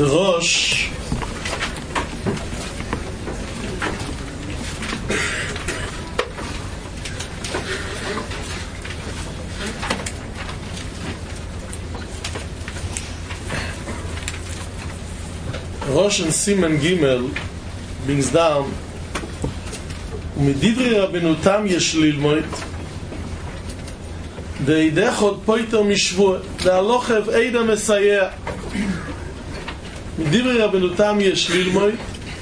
The Rosh and Siman Gimel brings down ומדברי רבנותם יש ללמוד דעידך עוד פויטר משבוע והלוכב עיד המסייע מדברי רבנותם יש ללמוד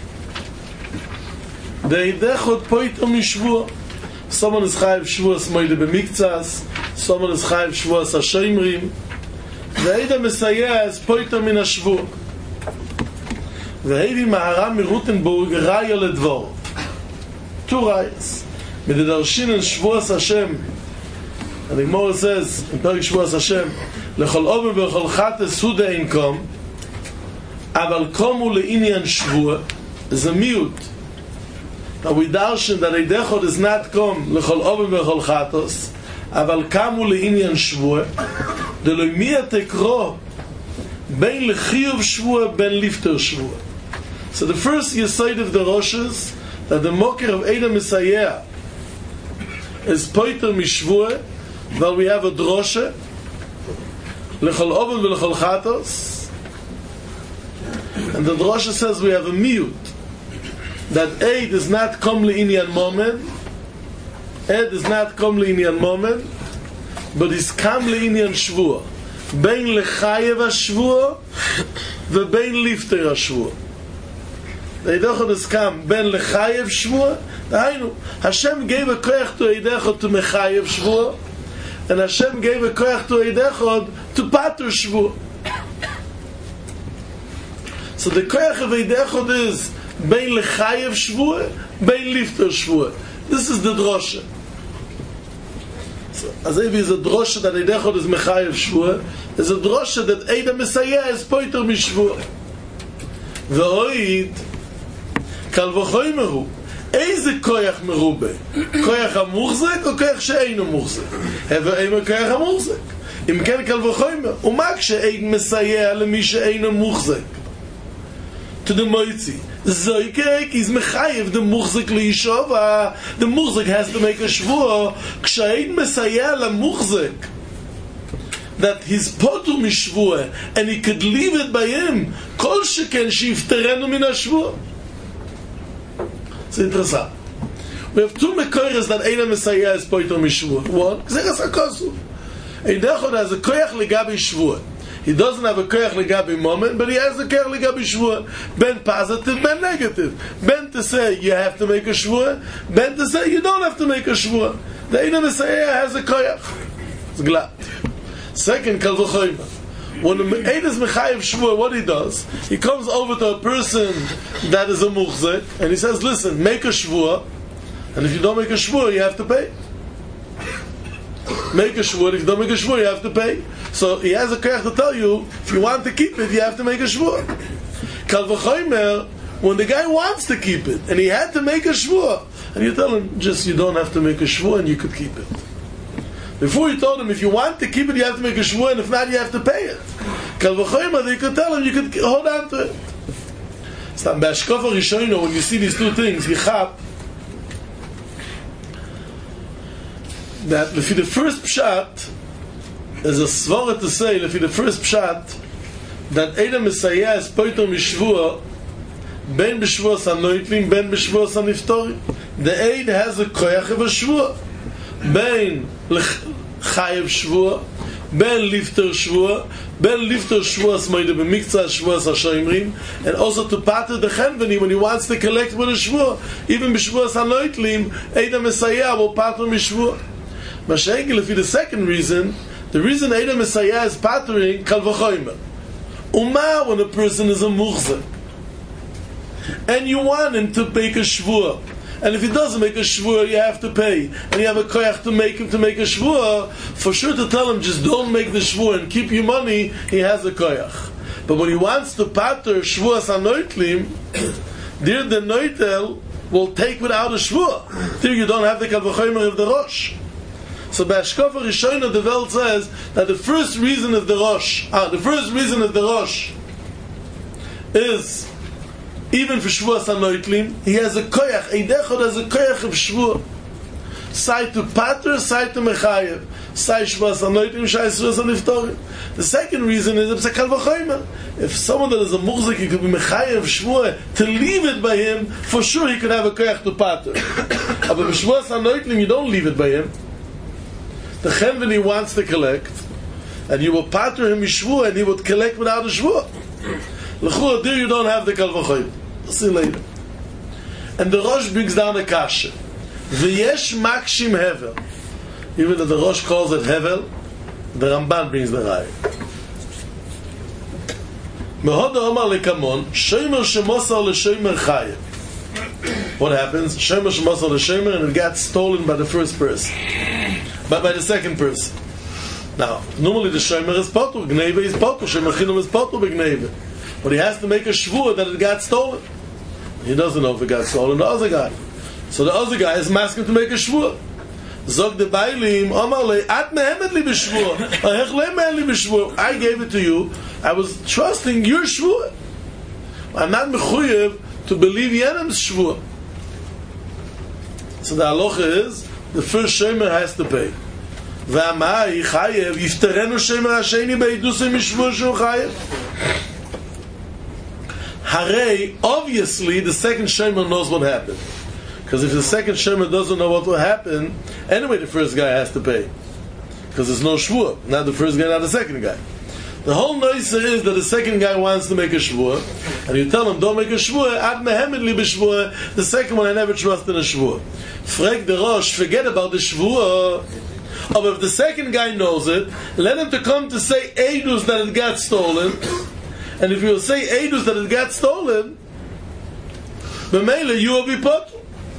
דעידך עוד פויטר משבוע סומן אז חייב שבוע סמוידה במקצס סומן אז חייב שבוע השומרים ועיד המסייע אז פויטר מן השבוע והביא מהר"ם מרוטנבורג ראיה לדבור two rayas מדרשין שבועס השם and the Gemara says in פרק שבועס השם לכל אופן ולכל חטא סודה אין קום אבל קומו לעניין שבוע is a mute now we darshan that Eidechot is not come לכל אופן ולכל חטאס אבל קמו לעניין שבוע דלוי מי התקרו בין לחיוב שבוע בין לפטר שבוע. So the first yesod of the Roshes that the mocker of Eidam Messiah is poiter mishvua, while we have a drosha lechol oven v'lechol chatos, and the drosha says we have a miyut that Eid is not kom le'inyan moment, Eid is not kom le'inyan moment, but is kam le'inyan shvua, bein lechayev ha-shvua v'bein lifter ha-shvua. Eidechot is come ben lechayev shvua. Dainu, Hashem gave a koyach to Eidechot to mechayev shvua, and Hashem gave a koyach to Eidechot to pater shvua. So the koyach of Eidechot is ben lechayev shvua, ben lifter shvua. This is the drosha. So, as if is a drosha that Eidechot is mechayev shvua, is a drosha that Eidam Messiah is poiter mishvua. Ve'oid קל וחומר הוא איזה כוח מרובה כוח המוחזק או כוח שאינו מוחזק איזה כוח המוחזק אם כן קל וחומר ומה כשאין מסייע למי שאינו מוחזק to the moitzi זוי כרק is מחייב the מוחזק לישוב the מוחזק has to make a שבוע כשאין מסייע למוחזק that he's potur mishvua and he could leave it by him kol sheken shifterenu min hashvua. It's interesting. We have two mekoyres that Eidam Messiah is poiter mishvua. One, Gzeras HaKosu. Eidechot has a koyach legabi shvua. He doesn't have a koyach legabi moment, but he has a koyach legabi shvua. Ben positive, ben negative. Ben to say you have to make a shvua, ben to say you don't have to make a shvua. The Eidam Messiah has a koyach. It's glad. Second, Kal V'choyma. When the Eid is Mechayev Shvua, what he does, he comes over to a person that is a Muchzek, and he says, listen, make a Shvua, and if you don't make a Shvua, you have to pay. Make a Shvua, if you don't make a Shvua, you have to pay. So he has a koyach to tell you, if you want to keep it, you have to make a Shvua. Kal V'choymer, when the guy wants to keep it, and he had to make a Shvua, and you tell him, just you don't have to make a Shvua, and you could keep it. Before you told him, if you want to keep it, you have to make a shvua, and if not, you have to pay it. Kal v'choyma, they could tell him, you could hold on to it. So, B'ashkofa Rishono, when you see these two things, Yichap, that if the first pshat, there's a svara to say, if the first pshat, that Eidam Messiah is poiter mishvua, ben b'shvuas hanoitlim, ben b'shvuas haniftorim. The Eid has a koyach of a shvua. Ben chayev shvua, ben lifter shvua, ben lifter shvua smoide b'miktzah shvua hashomrim, and also to pater the chenveni when he wants to collect with a shvua, even b'shvuas hanoitlim, Eidam Messiah will pater mishvua. Mashengel, if the second reason, the reason Eidam Messiah is patering kal v'choyma. Uma, when a person is a muchzek, and you want him to make a shvua, and if he doesn't make a shvua, you have to pay, and you have a koyach to make him to make a shvua, for sure to tell him just don't make the shvua and keep your money, he has a koyach. But when he wants to pater shvuas hanoitlim, there the noitel will take without a shvua. There you don't have the kal v'chomer of the Rosh. So B'ashkofa Rishona, the Welt says that the first reason of the Rosh is even for Shvuas HaNoitlim, he has a koyach. Eid Echad has a koyach of Shvuah. Sai to Pater, Sai to Mechayev. Sai Shvuas HaNoitlim, Sai Shvuas HaNiftorim. The second reason is it's a Kal V'chomer. If someone that is a Muchzik, he could be Mechayev Shvuah, to leave it by him, for sure he could have a koyach to Pater. But with Shvuas HaNoitlim, you don't leave it by him. The Chenveni wants to collect, and you will Pater him Shvuah, and he would collect without a Shvuah. L'chua, there you don't have the Kal V'chomer. We'll see later. And the Rosh brings down a kasha. V'yesh makshim hevel. Even though the Rosh calls it hevel, the Ramban brings the raya. Mehoda omar lekamon, shomer shemosar l'shomer chayev. What happens? Shomer shemosar l'shomer, and it got stolen by the first person. But by the second person. Now, normally the shomer is potur, gneiva is potur, shomer chinam is potur b'gneiva. But he has to make a shvur that it got stolen. He doesn't know if it got stolen, the other guy. So the other guy is asking to make a shvur. Zog the Bailim, Omar le, at mehemet li b'shvur. Ahech le mehem li b'shvur. I gave it to you. I was trusting your shvur. I'm not mechuyev to believe Yenem's shvur. So the halacha is, the first shomer has to pay. V'amai chayev, yifterenu shomer hasheni be'idusim mishvur shu chayev. Harei, obviously, the second shomer knows what happened. Because if the second shomer doesn't know what will happen, anyway the first guy has to pay. Because there's no shvur. Not the first guy, not the second guy. The whole noise is that the second guy wants to make a shvur, and you tell him, don't make a shvur, ad mehemet li b'shvur, the second one, I never trust in a shvur. Frek the Rosh, forget about the shvur. But if the second guy knows it, let him to come to say Eidus that it got stolen, and if you will say Eidus that it got stolen, b'meila you will be put.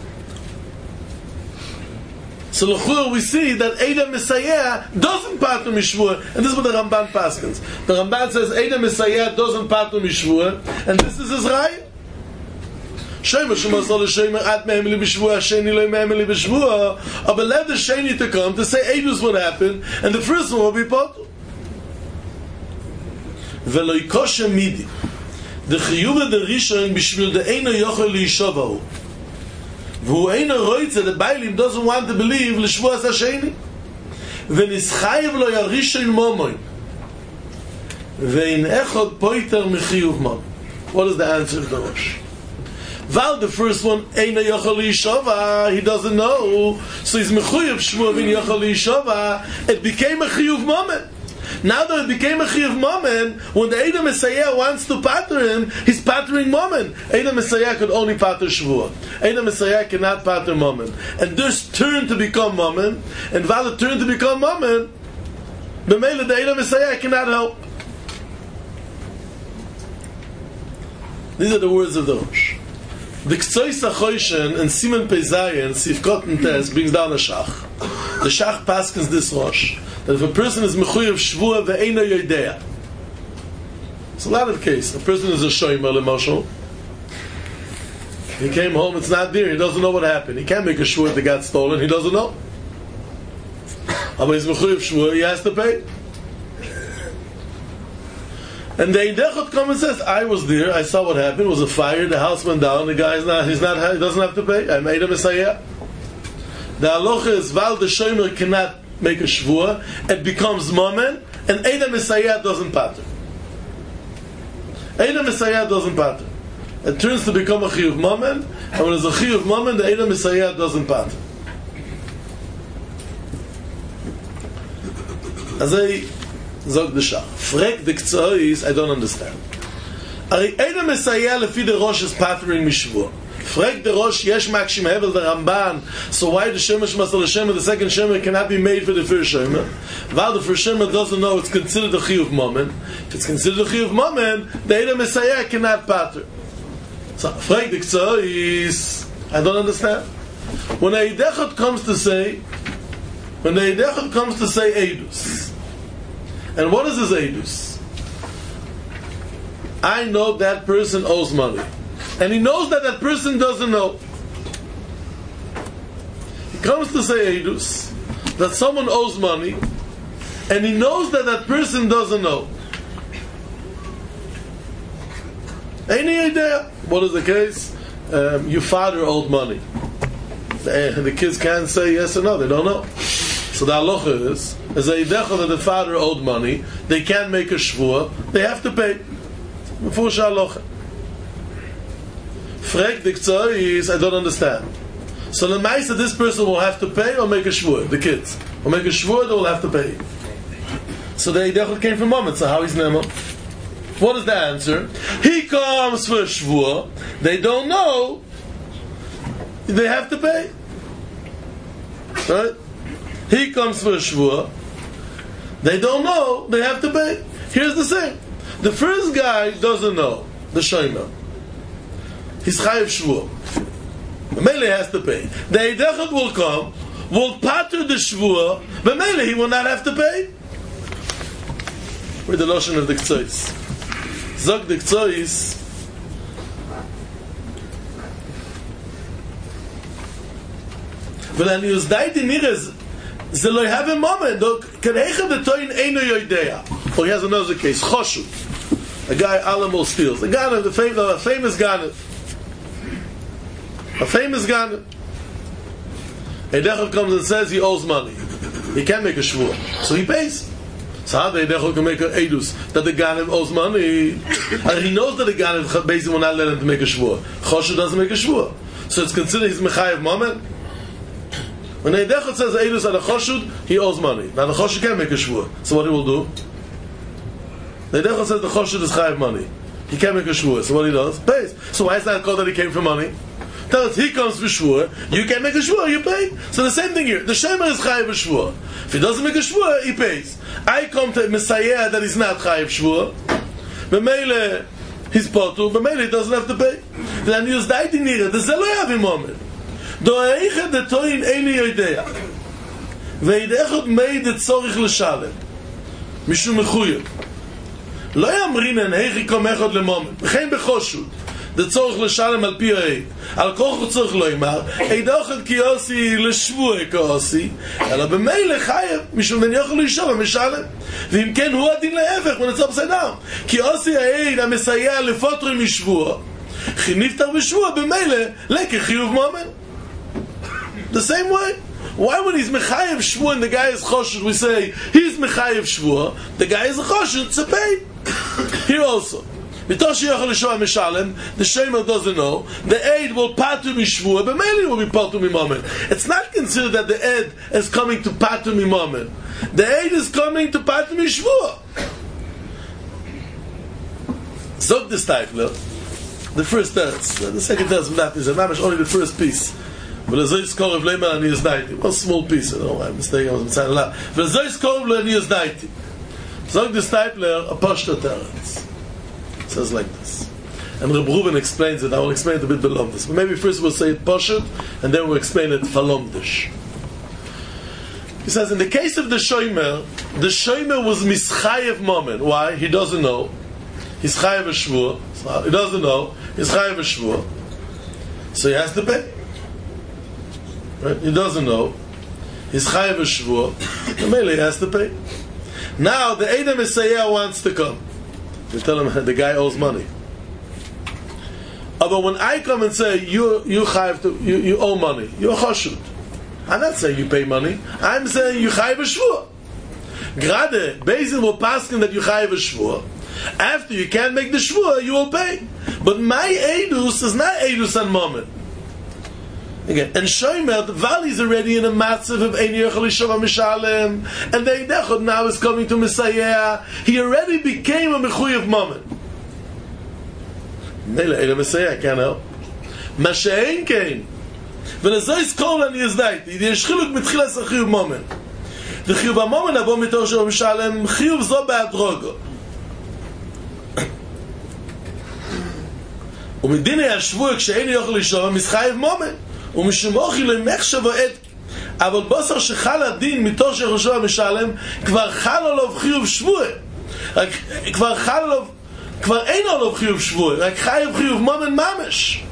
So l'chur we see that Eida Messiah doesn't pater mishvur, and this is what the Ramban paskins. The Ramban says Eida Messiah doesn't pater mishvur, and this is his raya. Shomer shemosar l'shomer at mehem li b'shvur, hasheni lo mehem li b'shvur. But let the sheni to come to say Eidus what happened, and the first one will be pater. V'lo yikoshe midi. The chiyuv the rishon b'shvil the eino yochel liyishovahu. The Bailim doesn't want to believe l'shvuas hasheni. V'nischayev lo yarishin momoin. Ve'in echod poiter mechiyuv momon. What is the answer of the Rosh? Val the first one, eina yochel liyishova, he doesn't know, so he's mechuyuv shvuah v'in yochel liyishova. It became a chiyuv momon. Now that it became a chiyuv moment, when the Eida Messiah wants to pater him, he's patering moment. Eida Messiah could only pater shvuah. Eida Messiah cannot pater moment. And this turned to become moment, and while it turned to become moment, the Mele the Eida Messiah cannot help. These are the words of the Rosh. The Ktsois HaChoshen and Siman Peizayin, Sifkot and Tes, brings down a Shach. The Shach paskins this Rosh, that if a person is mechuyev shvuah ve'eino yodea, it's a lot of cases. A person is a shomer l'moshel. He came home, it's not there. He doesn't know what happened. He can't make a shvuah that got stolen. He doesn't know. But he's mechuyev shvuah. He has to pay. And the Eidechot comes and says, I was there. I saw what happened. It was a fire. The house went down. The guy is not. He doesn't have to pay. I made a Messiah. The halacha is val the shomer cannot make a shvuah, it becomes moment, and Eida Messiah doesn't pater. Eida Messiah doesn't pater. It turns to become a chiyuv moment, and when it's a chiyuv moment, the Eida Messiah doesn't pater. As I zog the shach, frek the ktsois, I don't understand. Eida Messiah lefi the Rosh is patering mishvuah. Frek the Rosh, yesh makshim hevel the Ramban. So why the Shemer shemosar l'shomer, the second Shemer cannot be made for the first Shemer? While the first Shemer doesn't know it's considered a chiyuv moment. If it's considered a chiyuv moment, the Eida Messiah cannot pater. So frek the ktsois, I don't understand. When the Eidechot comes to say Eidus, and what is his Eidus? I know that person owes money. And he knows that that person doesn't know. He comes to say Eidus, that someone owes money, and he knows that that person doesn't know. Any idea? What is the case? Your father owed money. The kids can't say yes or no, they don't know. So the halacha is a yidecha that the father owed money, they can't make a shvua, they have to pay. Before halacha. Frek diktzoi is, I don't understand. So the ma'isa, this person will have to pay or make a shvua, the kids. Or make a shvua, they will have to pay. So the yidecha came from moment, so how is Nema? What is the answer? He comes for a shvua, they don't know, they have to pay. Right? He comes for a shvua, they don't know, they have to pay. Here's the thing. The first guy doesn't know, the shomer. He's chayiv shvua. The mele has to pay. The eidechot will come, will pater the shvua, the mele he will not have to pay. We're the lotion of the k'tzois. Zog the k'tzois, ולאני יוזדאיתי נראה זה לא have a moment כנאיכה דתוין אינו יודע. Or he has another case, Choshu, a guy Alamo steals, a Ganav, a famous Ganav, a Eidechot comes and says he owes money, he can't make a shvua, so he pays. So how the Eidechot can make an edus that the Ganav owes money, and he knows that the Ganav basically will not let him to make a shvua. Choshu doesn't make a shvua, so it's considered his mechayev moment. When the Eidechot says edus at a Choshud, he owes money. Now the Choshud can't make a shvua, so what he will do? The Eidechot says the Choshud is chayev money, he can't make a shvua, so what he does? Pays. So why is that called that he came for money? Tell us, he comes for shvua, you can't make a shvua, you pay. So the same thing here, the shemer is chayev a shvua. If he doesn't make a shvua, he pays. I come to Messiah that he's not chayev shvua, b'meile he's potu, b'meile he doesn't have to pay. Then he used in here, the zelo yav in moment. Do eiche de toin eini yoidea, ve'idechot mei de tzorich l'shalem, mishum mechuyev. Lo yamrinen heichi kom echot lemoment, v'chein bechoshut, de tzorich l'shalem al pi ha'eid, al koch tzorich lo yimar, eidochet ki osi l'shvua ka osi, ela b'meile chayev, mishum den yochel l'ishov ha'mishalem, v'im ken hu adin le'efech, when it's upside down, ki osi ha'eid ha'mesayah lefotri mishvua, chi niftar b'shvua b'meile, leke chiyuv moment. The same way. Why when he's mechayev shvua and the guy is choshut, we say he's mechayev shvua, the guy is a choshut to pay. Here also, mitosh yochel l'shov mishalem, the shemer doesn't know, the aid will patu mishvua, but mainly will be patu mimamen. It's not considered that the aid is coming to patu mimamen. The aid is coming to patu mishvua. Zog the Steipler, the first teretz, the second teretz not is only the first piece. One small piece, I don't know, I'm mistaken, I was mistaken a lot. Zog the Steipler, a Pashta teretz. It says like this. And Reb Reuven explains it, I will explain it a bit below this. But maybe first we'll say it Pashat, and then we'll explain it Falomdish. He says, in the case of the Shomer was Mischayev Moment. Why? He doesn't know. He's Chayev a Shvua. He doesn't know. He's Chayev a Shvua. So he has to pay. Right? He doesn't know. He's chayev a shvua. The mele has to pay. Now the Eidem Messiah wants to come. You tell him the guy owes money. But when I come and say you owe money, you're choshut. I'm not saying you pay money. I'm saying you chayev a shvua. Grade Beis will pass him that you chayev a shvua. After you can't make the shvua, you will pay. But my edus is not edus on moment. Again, and Shomer, the valley is already in a matzav of Ein Yochel L'Shov HaMishalem, and the Eidechot now is coming to Messiah. He already became a mechuyev moment. Mele Eila Messiah can't help. Mashein came. ולזו יזכור אני יזדייתי, יש חילוק מתחילת החיוב מומן. וחיוב המומן הבוא מתור של משלם, חיוב זו בהדרגה. ומדיני השבוע כשאין יוכל לשאול, מסחייב מומן. ומשמוכי למחשב ועד, אבל בוסר שחל הדין מתור של ראשו המשלם, כבר חל עליו חיוב שבוע. כבר חל עליו, כבר אין עליו חיוב שבוע, רק חייב חיוב מומן ממש.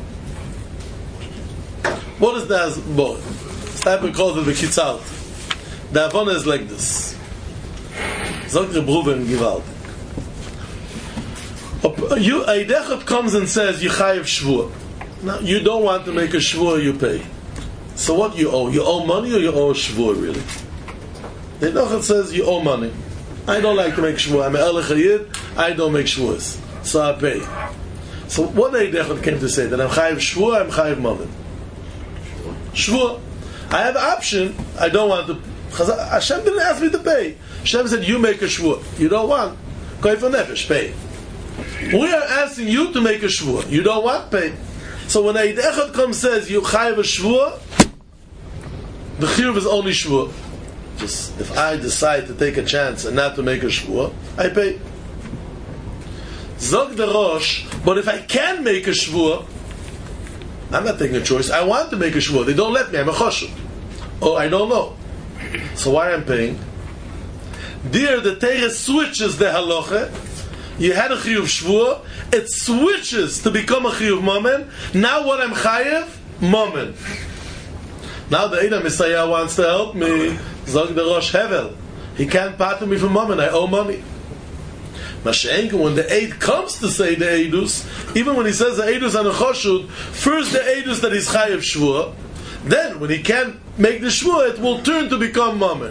What is that boy? Stipler calls it the kitzalt. The Avona is like this. Zog Reb Reuven Givald. A dechot comes and says you chayev shvua. Now you don't want to make a shvua, you pay. So what you owe? You owe money or you owe a shvua really? The dechot says you owe money. I don't like to make shvua. I'm an Ehrlich Yid. I don't make shvuas, so I pay. So what a dechot came to say that I'm chayev shvua, I'm chayev money. Shvua. I have an option. I don't want to. Hashem didn't ask me to pay. Hashem said, you make a shvua. You don't want. Koy for nefesh, pay. We are asking you to make a shvua. You don't want, pay. So when a echad comes says, you chayev a shvua, the chiyuv is only shvua. Just, if I decide to take a chance and not to make a shvua, I pay. Zog the Rosh, but if I can make a shvua, I'm not taking a choice. I want to make a shvua. They don't let me. I'm a choshev. Oh, I don't know. So why I'm paying? There, the Torah switches the halacha. You had a chiyuv shvua. It switches to become a chiyuv mammon. Now what I'm chayev? Mammon. Now the Eidam Messiah wants to help me. Zog the Rosh Hevel. He can't part me from mammon. I owe money. Mashenka, when the Eid comes to say the Eidus, even when he says the Eidus on the Choshud, first the Eidus that is chayev shvua, then when he can't make the shvua, it will turn to become mammon.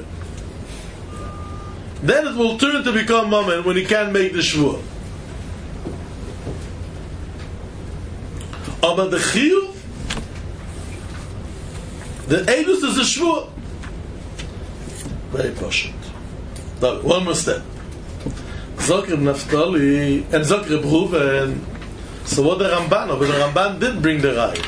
Then it will turn to become mammon when he can't make the shvua. But the chiyuv, the Eidus is a shvua. Very pashut. One more step. Zokir Naftali and Zokir Reuven. So what the Ramban? But the Ramban did bring the Rai.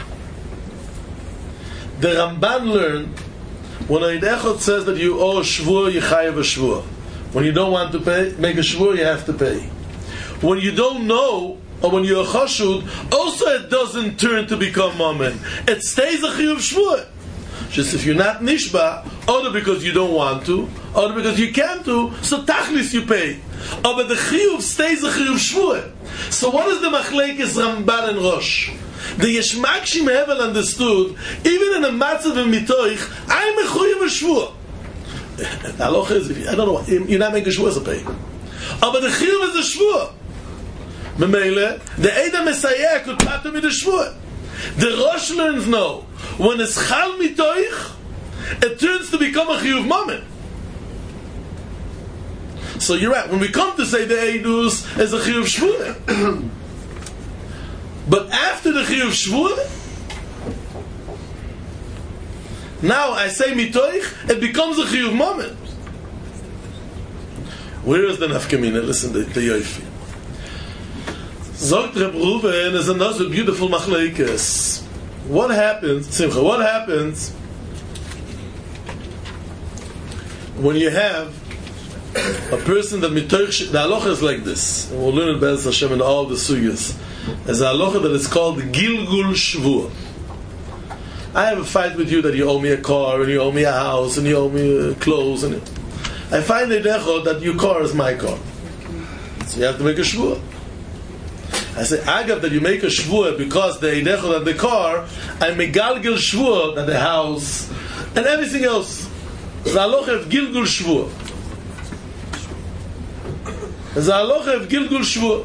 The Ramban learned when a Echot says that you owe a shvua, you chayev a shvua. When you don't want to pay, make a shvua, you have to pay. When you don't know, or when you're a chashud, also it doesn't turn to become mammon. It stays a chiyuv shvua. Just if you're not nishba, either because you don't want to, or because you can't do, so tachlis you pay. But the chiyuv stays a chiyuv shvua. So what is the machlekes Ramban and Rosh? The Yeshmakshim Hevel understood, even in a matzav and mitoich, I'm a chiyuv shvua. The halacha is, I don't know, you're not making a shvua as a pay. But the chiyuv is a shvua. Memele, the Eidam Messiah could pater me the shvua. The Rosh learns no. When it's chal mitoich, it turns to become a chiyuv mammon. So you're right. When we come to say the Eidus is a chiyuv shvua, but after the chiyuv shvua, now I say mitoich, it becomes a chiyuv mammon. Where is the nafkamina? Listen to Yoifi. Zogt Reb Reuven is another beautiful machlekes. What happens, Simcha? What happens when you have a person that mitoich? The halacha is like this, and we'll learn it Be'ez Hashem in all the sugiyas. There's a halacha that is called Gilgul Shvua. I have a fight with you that you owe me a car, and you owe me a house, and you owe me clothes, and I find that your car is my car, so you have to make a shvua. I say, Agav, that you make a shvua because the eidechot of the car, I megalgel shvua that the house and everything else. The halacha of gilgul shvua. The halacha of gilgul shvua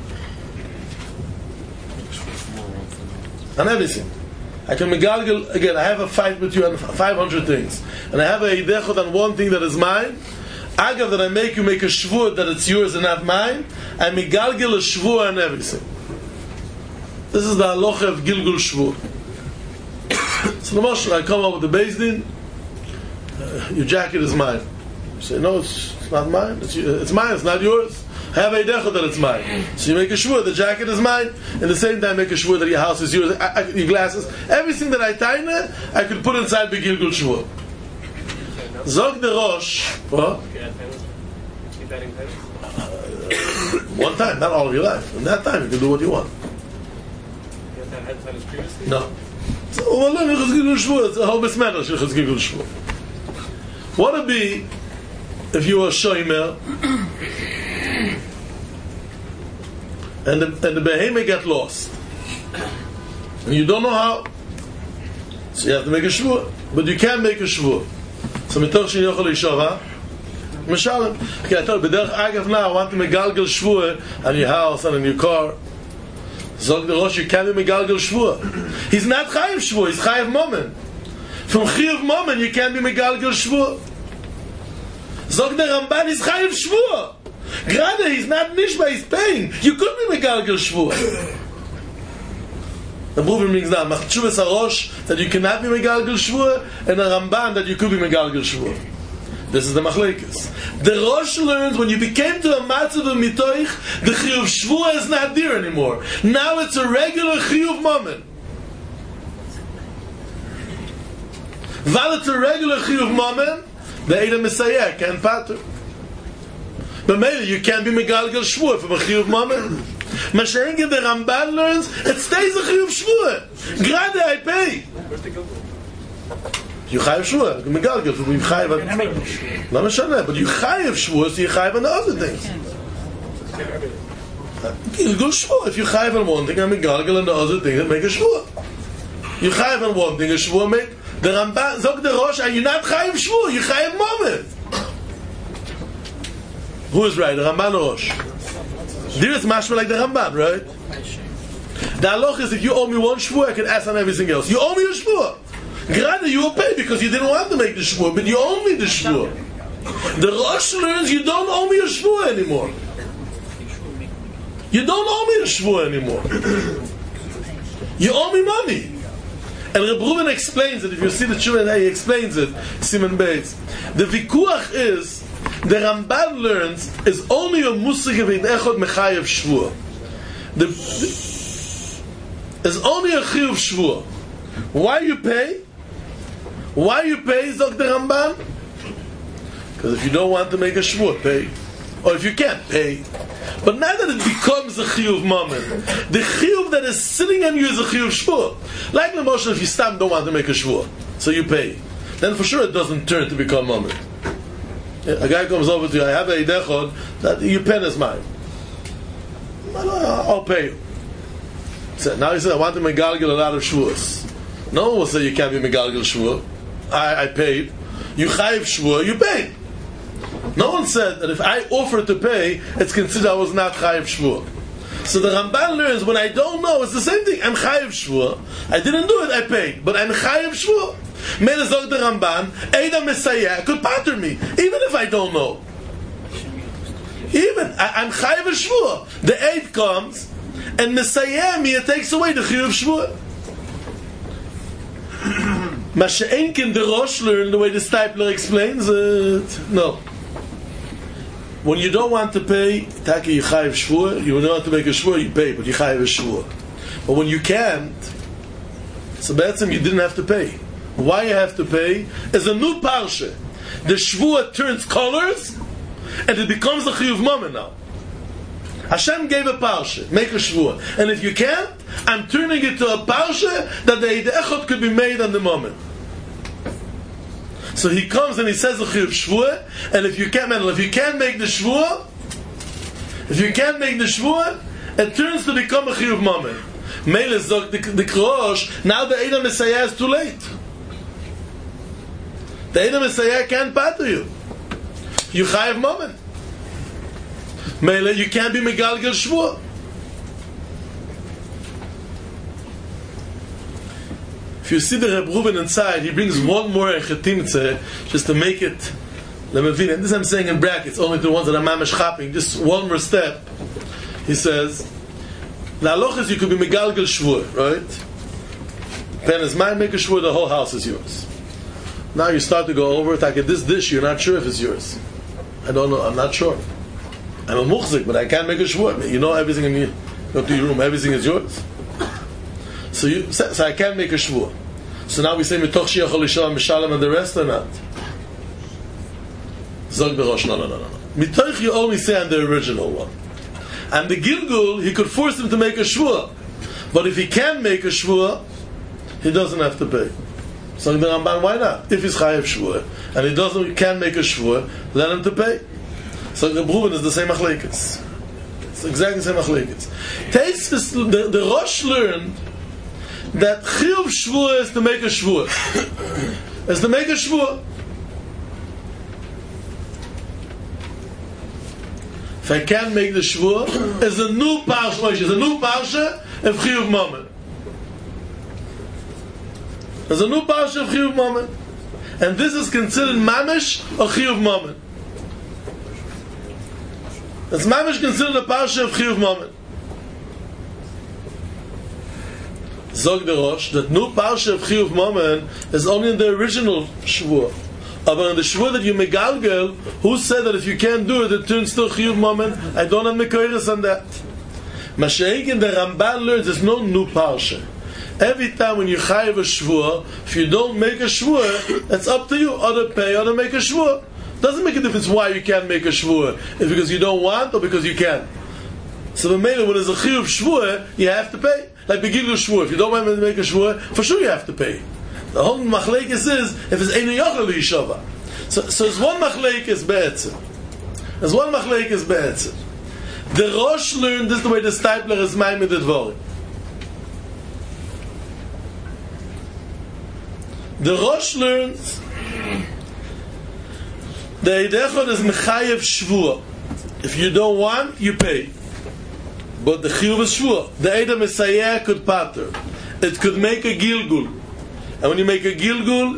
and everything. I can megalgel again. I have a fight with you on 500 things, and I have a eidechot on one thing that is mine. Agav, that I make you make a shvua that it's yours and not mine, I megalgel a shvua and everything. This is the halacha of gilgul shvua. So the Moshe, I come up with the Beis Din, your jacket is mine. You say, no, it's not mine. It's mine, it's not yours. I have a dechot that it's mine. So you make a shvua, the jacket is mine. In the same time, make a shvua that your house is yours, your glasses, everything that I taina, I could put inside the gilgul shvua. Zog the Rosh, what? One time, not all of your life. In that time, you can do what you want. No. So, it's a whole mismanner. What would be if you were a shomer and the behemoth get lost and you don't know how, so you have to make a shvua, but you can't make a shvua. So mitoch sheyochel yishava, Mishalem. Okay, I told you, b'derech agav now, I want to megalgal shvua on your house and on your car. Zog the Rosh, you can't be megalgal shvua. He's not chayiv shvua, he's chayiv momen. From chayiv momen, you can't be megalgal shvua. Zog the Ramban, he's chayiv shvua. Grade, he's not nishba, he's paying. You could be megalgal shvua. The Bruvim means now, Machshuvas HaRosh, that you cannot be megalgal shvua, and the Ramban, that you could be megalgal shvua. This is the Machlekes. The Rosh learns when you became to a matzav of mitoich, the chiyuv shvua is not there anymore. Now it's a regular chiyuv moment. While it's a regular chiyuv moment, the Eidam Mesayeh can't pater. But maybe you can't be megalgal shvua from a chiyuv moment. Mashenke the Ramban learns, it stays a chiyuv shvua. Grade I pay. You chayiv shvua, megalgal, you chayiv. Not mashana, but you chayiv shvua, so you chayiv on the other things. You go shvua. If you chayiv on one thing, and megalgal on the other thing, then make a shvua. You chayiv on one thing, a shvua make. The Ramban zog the Rosh, and you're not chayiv shvua, you chayiv moment. Who is right, the Ramban or Rosh? There is mashma like the Ramban, right? The halach is if you owe me one shvua, I can ask on everything else. You owe me a shvua. Grade, you will pay because you didn't want to make the shvua, but you owe me the shvua. The Rosh learns you don't owe me a shvua anymore. You don't owe me a shvua anymore. You owe me money. And Reb Reuven explains it. If you see the Shuvah, he explains it. Simon Beis. The vikuach is the Ramban learns is only a musig of echod mechayev shvua. Is only a chiyuv shvua. Why you pay? Why you pay, Dr. Ramban? Because if you don't want to make a shvua, pay. Or if you can't, pay. But now that it becomes a chiyuv moment, the chiyuv that is sitting on you is a chiyuv shvua. Like the motion, if you don't want to make a shvua, so you pay. Then for sure it doesn't turn to become moment. A guy comes over to you, I have a idechod, that your pen is mine. I'll pay you. So now he said, I want to megalgal a lot of shvuas. No one will say you can't be megalgal shvua. I paid. You chayiv shvua, you paid. No one said that if I offer to pay, it's considered I was not chayiv shvua. So the Ramban learns when I don't know, it's the same thing. I'm chayiv shvua. I didn't do it, I paid. But I'm chayiv shvua. Mele zog the Ramban, Eidam Mesayeh could pater me, even if I don't know. Even I'm chayiv shvua. The Eid comes and Mesayeh me, it takes away the chiyuv shvua. Masha'enkin the Rosh learn the way the Stipler explains it. No. When you don't want to pay, Taki you chayiv shvua. You don't want to make a shvua, you pay, but you chayiv a shvua. But when you can't, so betzim you didn't have to pay. Why you have to pay is a new parsha. The shvua turns colors, and it becomes a chiyuv moment now. Hashem gave a parsha, make a shvua, and if you can't, I'm turning it to a parsha that the echot could be made on the moment. So he comes and he says the chiyuv shvua, and if you can't make the shvua, it turns to become a chiyuv moment. Mele zog the krosh. Now the Eidam Mesayeh is too late. The Eidam Mesayeh can't pater you. You chayiv moment. Mele, you can't be megalgal shvua. If you see the Reb Reuven inside, he brings one more echetimtze just to make it lemavin. And this I'm saying in brackets, only to the ones that are mamash chapping. Just one more step. He says, the halacha is you could be megalgal shvua, right? Pen is mine, make a shvua, the whole house is yours. Now you start to go over it, like this dish, you're not sure if it's yours. I don't know, I'm not sure. I'm a muchzik, but I can't make a shvua. You know everything in you. Go to your room, everything is yours. So I can't make a shvua. So now we say mitoch sheyachol yishalom mishalom and the rest or not? Zog the Rosh, no. Mitoch you only say on the original one. And the Gilgul, he could force him to make a shvua. But if he can make a shvua, he doesn't have to pay. So the Ramban, why not? If he's chayiv shvua and he can't make a shvua, let him to pay. So the Reuven is the same machlekes. It's exactly the same machlekes. The Rosh learned that chiyuv shvua is to make a shvua. if I can't make the shvua, is a new parsha, Moshe, is a new parsha of chiyuv mammon. There's a new parsha of chiyuv mammon. And this is considered mamish or chiyuv mammon. It's mamish considered a parsha of chiyuv mammon. Zog the Rosh, that new parsha of chiyuv mammon is only in the original shvua. But in the shvua that you megalgel, who said that if you can't do it, it turns to chiyuv mammon? I don't have mekoiris on that. Mashiach in the Ramban learns there's no new parsha. Every time when you chayav a shvua, if you don't make a shvua, it's up to you. Or to pay or to make a shvua. Doesn't make a difference why you can't make a shvua. It's because you don't want or because you can. So the main when there's a chiyuv shvua, you have to pay. Like begin a shvua. If you don't want to make a shvua, for sure you have to pay. The whole machlekes is if it's einu yochel yishava. So there's one machlekes be'etzim. There's one machlekes be'etzim. The Rosh learned this is the way the Stipler is maimed the dvorim. The Rosh learns the Eidechot is mechayev shvua. If you don't want, you pay. But the chiyuv is shvua. The Eidem Mesayeh could pater. It could make a gilgul. And when you make a gilgul,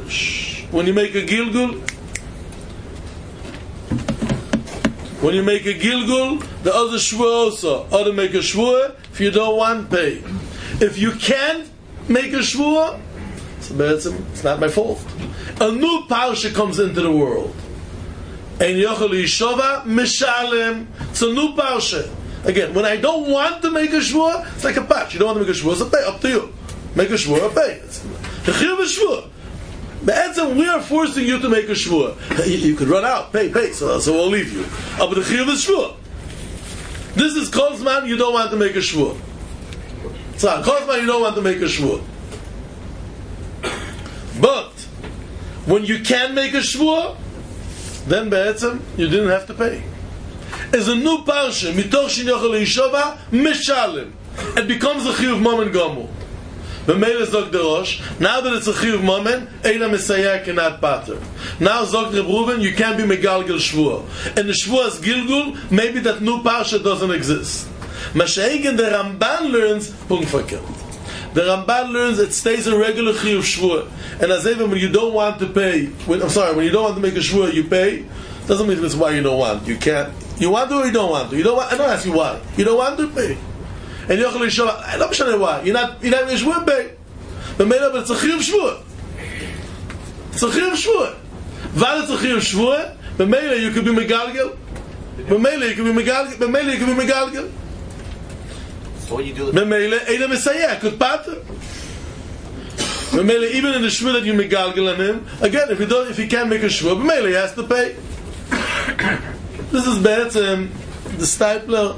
the other shvua also ought to make a shvua. If you don't want, pay. If you can't make a shvua, it's not my fault. A new parsha comes into the world. Ein yochel yishova mishalem. It's a new parsha. Again, when I don't want to make a shvua, it's like a patch. You don't want to make a shvua, so pay. Up to you. Make a shvua or pay. The chiyuv is shvua. Be'etzem, we are forcing you to make a shvua. You could run out, pay. So we'll leave you. But the chiyuv is shvua. This is kol zman you don't want to make a shvua. So kol zman you don't want to make a shvua. But when you can make a shvua, then be'etzem you didn't have to pay. As a new parsha, mitoch shin yochel yishova mishalem, it becomes a chiyuv mammon gamu. B'meila zog the Rosh, now that it's a chiyuv mammon, eina mesayeh cannot pater. Now zog Reb Reuven, you can't be megalgel shvua. And the shvua is gilgul, maybe that new parsha doesn't exist. Mashiach the Ramban learns punkt verkehrt. The Ramban learns it stays a regular chiyuv shvua. And as even when you don't want to pay, when you don't want to make a shvua, you pay. Doesn't mean it's why you don't want. You can't. You want to or you don't want to. You don't want. I don't ask you why. You don't want to pay. And yochel yishova. I don't know why. You're not in shvua pay. But it's a chiyuv shvua. It's a chiyuv shvua. While it's a chiyuv shvua, b'meila you could be megalgel. B'meila you could be megalgel. So what you do? B'meila eina mesayeh could pater. B'meila even in the shvua that you megalgel on him, again if you can't make a shvua, b'meila he has to pay. This is better. The Stipler,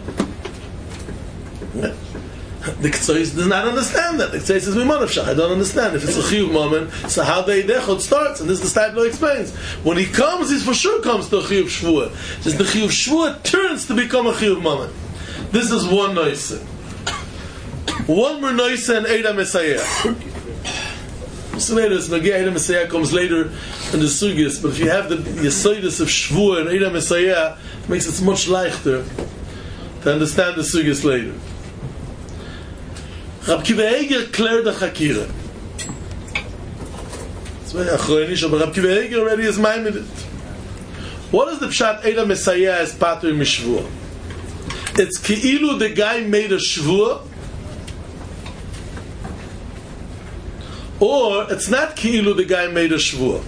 the Ktsois does not understand that. The Ktsois says, I don't understand. If it's a chiyuv moment, so how the Eidechot starts, and this the Stipler explains. When he comes, he for sure comes to a chiyuv shvua. Just the chiyuv shvua turns to become a chiyuv moment. This is one noise. One more noise and Eida Mesayeh. So later, Eida Mesayeh comes later in the Sugis, but if you have the Yesodis of Shvua and Eida Mesayeh, it makes it much leichter to understand the Sugis later. Rab Kiva Eger cleared the Chakira. It's very achronish, but Rab Kiva Eger already is minded it. What is the Pshat Eida Mesayeh as Pater Mishvua? It's Ki'ilu the guy made a Shvua, or it's not Ki'ilu the guy made a Shvua.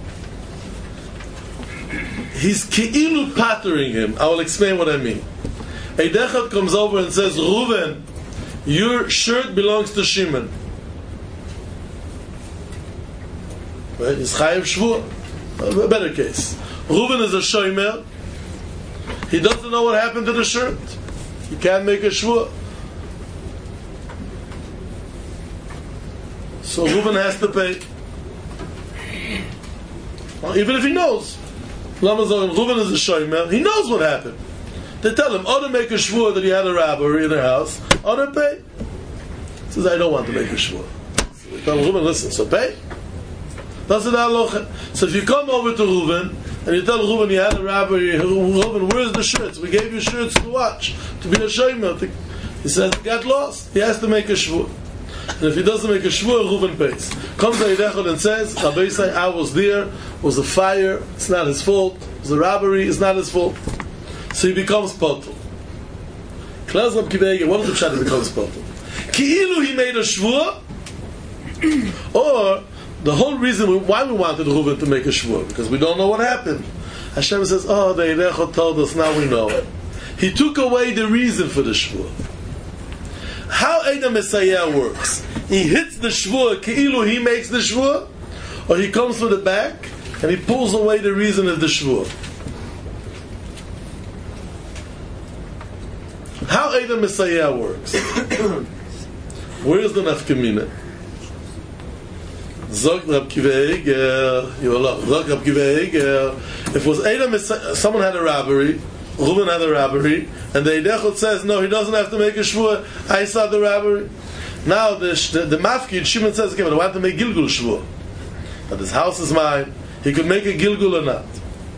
He's Ki'ilu patering him. I will explain what I mean. Eidechot comes over and says, Reuven, your shirt belongs to Shimon. Right? He's Chayev Shvua. A better case. Reuven is a shomer. He doesn't know what happened to the shirt. He can't make a Shvua. So Reuven has to pay. Well, even if he knows. Reuven is a shomer. He knows what happened. They tell him, or to make a shvua that he had a robbery in their house, or to pay. He says, I don't want to make a shvua. So they tell Reuven, listen, so pay. That's an halacha. So if you come over to Reuven, and you tell Reuven you had a robbery, Reuven, where's the shirts? We gave you shirts to watch, to be a shomer. He says he got lost. He has to make a shvur. And if he doesn't make a shvur, Reuven pays. Comes the Eidechot and says, Rabbi Yisai, I was there, it was a fire, it's not his fault. It was a robbery, it's not his fault. So he becomes potel. Klaz Rab Kiva Eiger, what is the pshat he becomes potel? Ki'ilu he made a shvur, or the whole reason why we wanted Reuven to make a shvur, because we don't know what happened. Hashem says, oh, the Eidechot told us, now we know it. He took away the reason for the shvur. How Eidam Messiah works? He hits the shvur, Ki'ilu he makes the shvur, or he comes from the back and he pulls away the reason of the shvur. How Eidam Messiah works? Where is the nafkamina? Zog Rab Kiva Eiger, Zog Rab Kiva Eiger. If it was Eidam Messiah, someone had a robbery, Reuven had a robbery, and the Eidechot says, no, he doesn't have to make a shvur. I saw the robbery. Now the mafkid, Shimon says, okay, but I want to make Gilgul shvur. But his house is mine. He could make a Gilgul or not.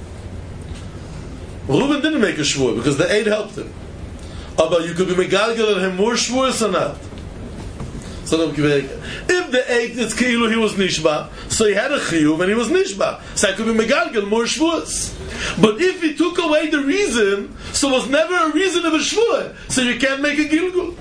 Reuven didn't make a shvur because the aid helped him. But you could be megalgal on him more shvurs or not. So if the aid is Ki'ilu he was nishba, so he had a chiyuv and he was nishba. So I could be megalgal more shvurs. But if he took away the reason, so it was never a reason of a shvur, so you can't make a gilgul.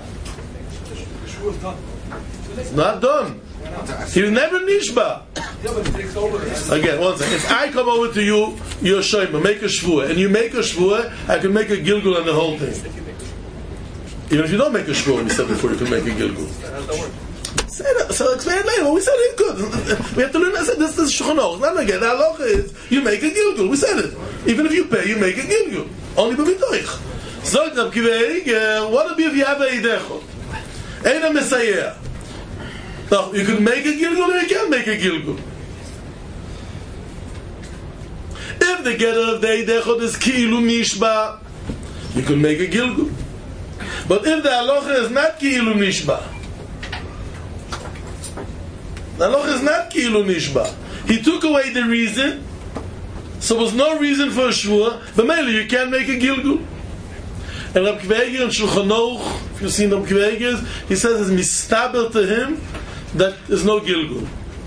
It's not done. He was never nishba. Again, one second. If I come over to you, you're shomer, make a shvur, and you make a shvur, I can make a gilgul on the whole thing. Even if you don't make a shvur, we said before, you can make a gilgul. So explain it later. Well, we said it good. We have to learn. I said this is Shulchan Aruch. Not again. The halacha is you make a gilgul. We said it. Even if you pay, you make a gilgul. Only b'mitoich. Zog Rab Kiva Eiger, what would be if you have a Eidechot? Ain't a Messiah. No, you can make a gilgul or you can't make a gilgul. If the getter of the Eidechot is Ki'ilu Nishba, you can make a gilgul. But if the halacha is not Ki'ilu Nishba, the halacha is not Ki'ilu Nishba. He took away the reason, so there was no reason for a shvur, but mainly you can't make a gilgul. And Rab Kiva Eiger in Shulchan Aruch, if you've seen Rab Kiva Eiger, he says it's mistaber to him that there's no gilgul.